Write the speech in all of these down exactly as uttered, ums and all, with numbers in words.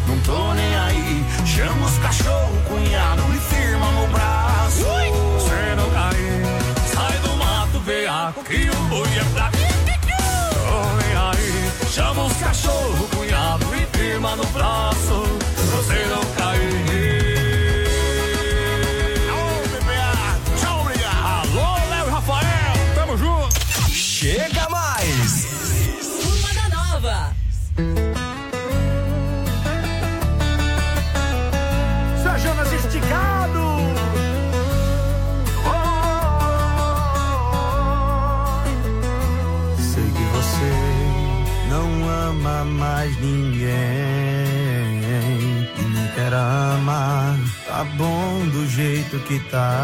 não tô nem aí. Chama os cachorro, cunhado, me firma no braço. Cê não cair, sai do mato, veaco, que o boi é fraco. Tô nem aí, chama os cachorro, cunhado, me firma no braço. Você não cair. Chega mais! Uma da Nova. Só Jonas esticado. Oh, sei que você não ama mais ninguém e nem quer amar. Tá bom do jeito que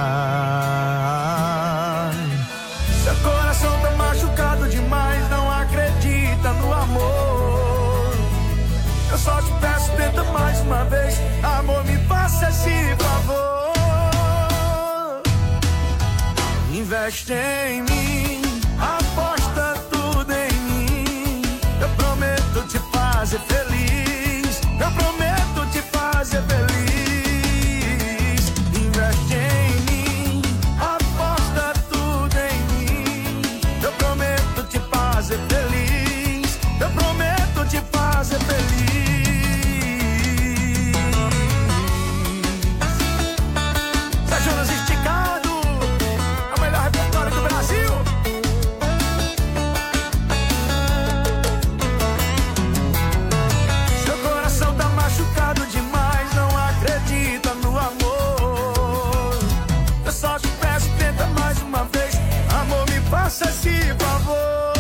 tá. Seu coração tá machucado demais, não acredita no amor. Eu só te peço, tenta mais uma vez. Amor, me faça esse favor. Investe em mim, aposta tudo em mim. Eu prometo te fazer feliz. Eu prometo te fazer feliz. Investe em mim, aposta tudo em mim. Eu prometo te fazer feliz. Eu prometo te fazer feliz. Zé Jonas esticado, é o melhor repertório do Brasil. Seu coração tá machucado demais, não acredita no amor. Eu só te peço, tenta mais uma vez. Amor, me faça esse favor.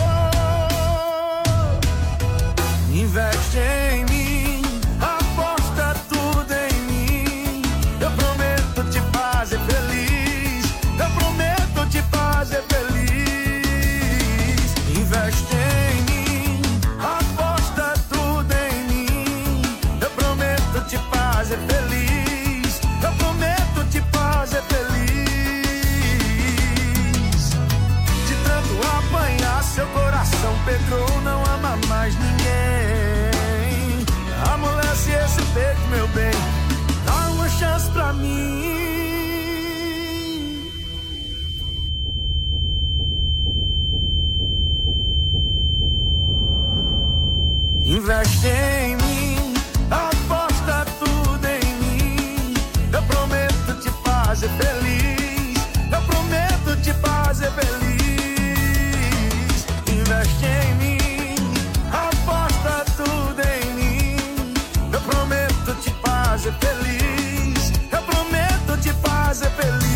Investe em mim, aposta tudo em mim. Eu prometo te fazer feliz. Eu prometo te fazer feliz. Investe em mim, aposta tudo em mim. Eu prometo te fazer feliz. Eu prometo te fazer feliz. De tanto apanhar, seu coração pegou, não ama mais ninguém. Amolece esse peito, meu bem, dá uma chance pra mim. Investe em mim, aposta tudo em mim. Eu prometo te fazer feliz. Eu prometo te fazer feliz. Investe em mim, aposta tudo em mim. Eu prometo te fazer feliz. Eu prometo te fazer feliz.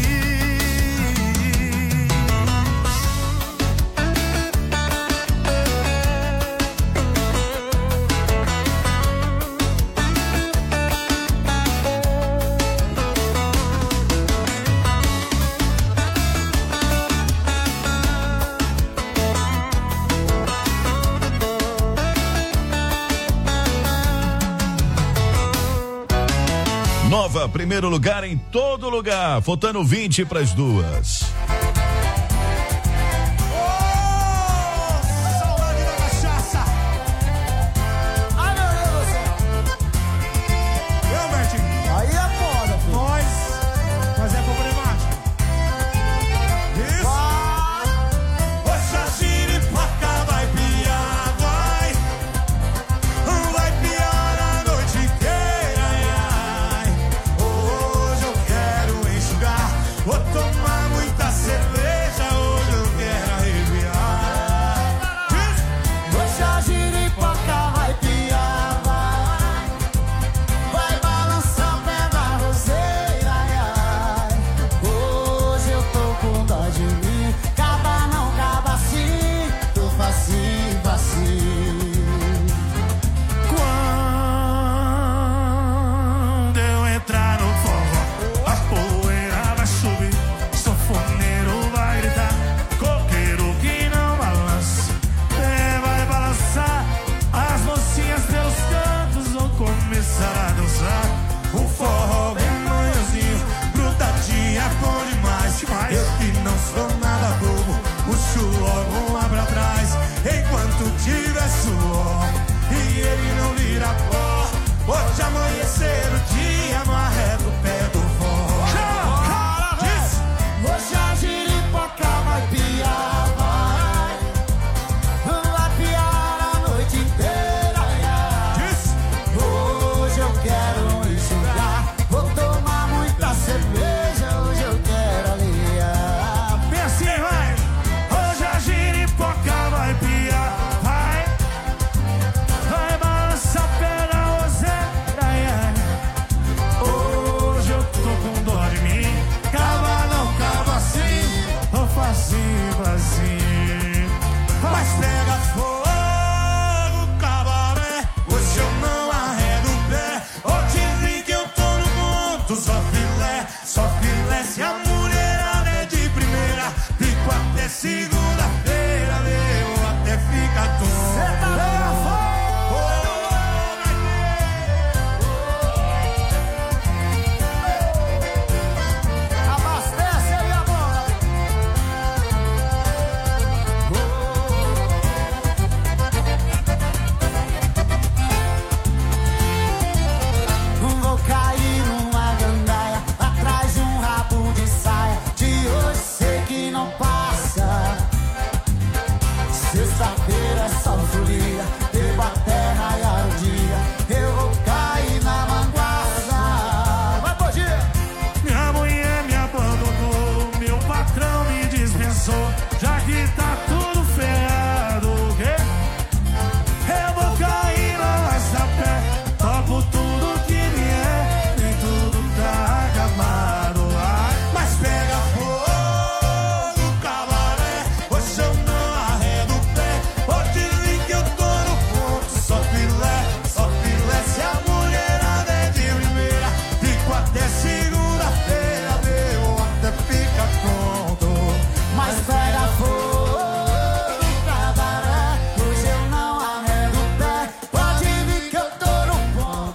Nova, primeiro lugar em todo lugar, faltando vinte para as duas. Vou tomar muita cerveja.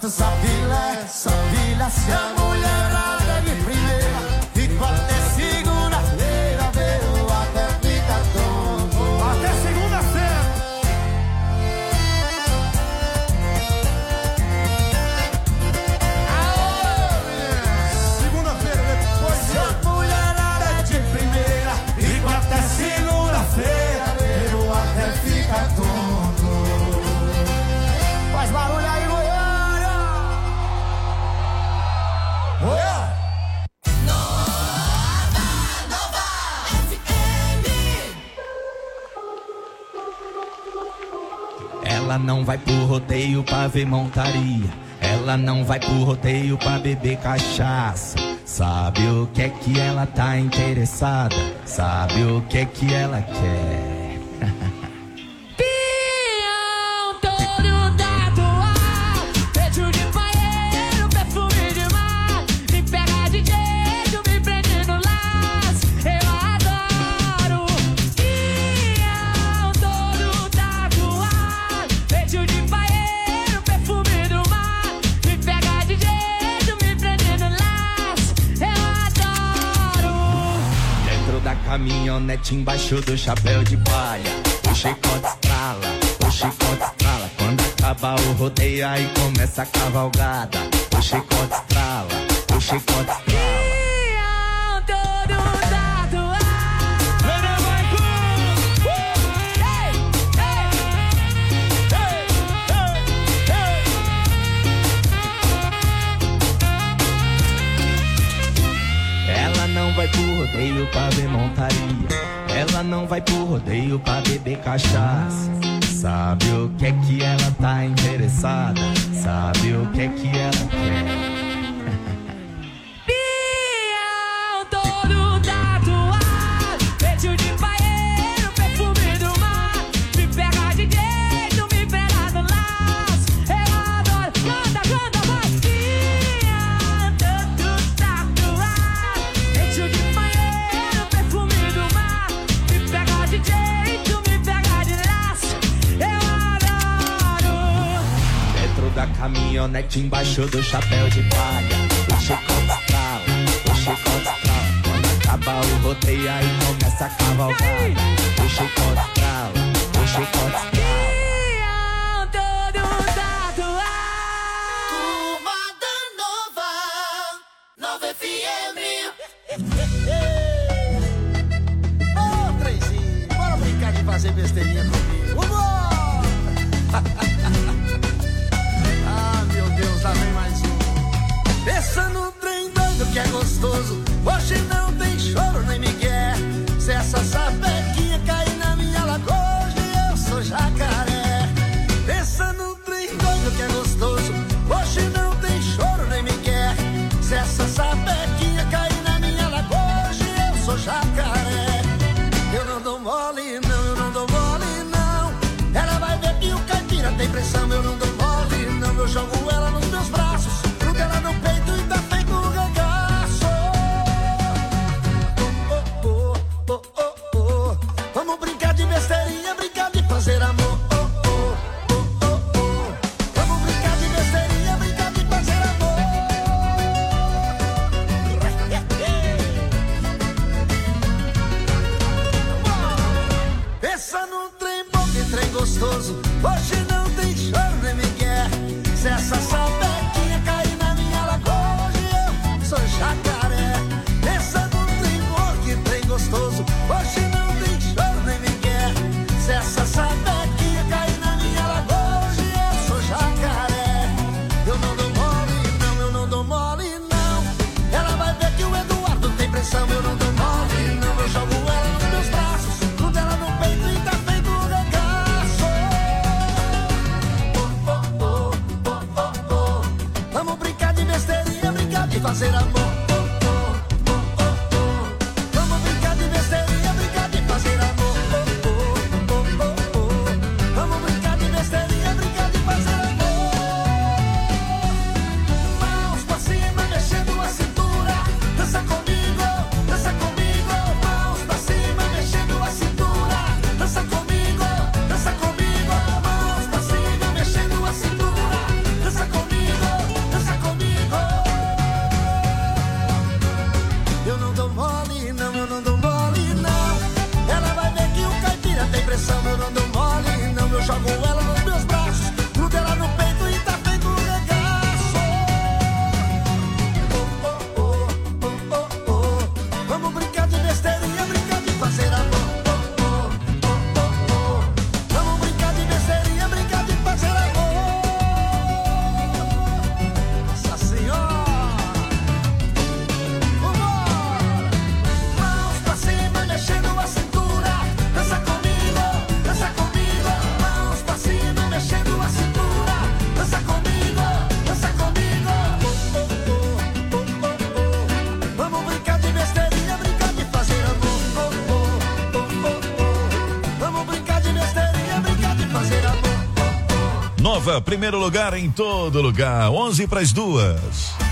quanto só filé, só filha, se a mulherada de primeira, fico até segunda-feira, veio até fica tonto. Até segunda-feira. Segunda-feira, depois se a mulherada de primeira, fico até segunda-feira, veio até fica tonto. Faz barulho aí, Goiânia! Goiânia! Nova, Nova F M. Ela não vai pro rodeio pra ver montaria. Ela não vai pro rodeio pra beber cachaça. Sabe o que é que ela tá interessada? Sabe o que é que ela quer? Caminhonete embaixo do chapéu de palha, o chicote estrala, o chicote estrala. Quando acaba o rodeio aí começa a cavalgada, o chicote estrala, o chicote estrala. Ela não vai pro rodeio pra ver montaria. Ela não vai pro rodeio pra beber cachaça. Sabe o que é que ela tá interessada? Sabe o que é que ela quer? Caminhonete embaixo do chapéu de palha, o chicote estrala, o chicote estrala. Quando acaba o rodeio aí começa a cavalgada, o chicote estrala, o chicote estrala. Turma da Nova, Nova F M. Ô, Trenzinho, bora brincar de fazer besteirinha comigo. Vambora! Lá vem mais um. Pensa no trem doido que é gostoso. Hoje não tem choro nem migué. Se essa sapequinha cair na minha lagoa, hoje eu sou jacaré. Pensa no trem doido que é gostoso. Hoje não tem choro nem migué. Se essa sapequinha cair na minha lagoa, hoje eu sou jacaré. Eu não dou mole não, eu não dou mole não. Ela vai ver que o caipira tem pressão. Eu não dou mole não, eu jogo ela nos meus braços, gruda ela no peito e tá feito um regaço. Oh, oh, oh, oh, oh, oh. Vamos brincar de besteirinha, brincar de fazer amor. Oh, oh, oh, oh, oh. Vamos brincar de besteirinha, brincar de fazer amor. Pensa num trem bom, que trem gostoso. Hoje não tem choro nem migué. Se essa sapequinha cair na minha lagoa, hoje eu sou jacaré. Pensa num trem bom, que trem gostoso. Hoje não tem choro nem migué. Se essa sapequinha cair na minha lagoa, hoje eu sou jacaré. Eu não dou mole não, eu não dou mole não. Ela vai ver que o Eduardo tem pressão. Eu não dou mole não, eu jogo ela nos meus braços, grudo ela no peito e tá feito um regaço. Oh, oh, oh, oh, oh, oh. Vamos brincar de besteirinha, brincar de fazer amor. Oh, oh, oh, oh, oh. Vamos brincar de besteirinha, brincar de fazer amor. Oh, oh, oh, oh, oh. Vamos brincar de besteirinha, brincar de fazer amor. Mãos pra cima, mexendo a cintura. Dança comigo, dança comigo. Mãos pra cima, mexendo a cintura. Dança comigo, dança comigo. Mãos pra cima, mexendo a cintura. Dança comigo. Nova, primeiro lugar em todo lugar. onze para as duas.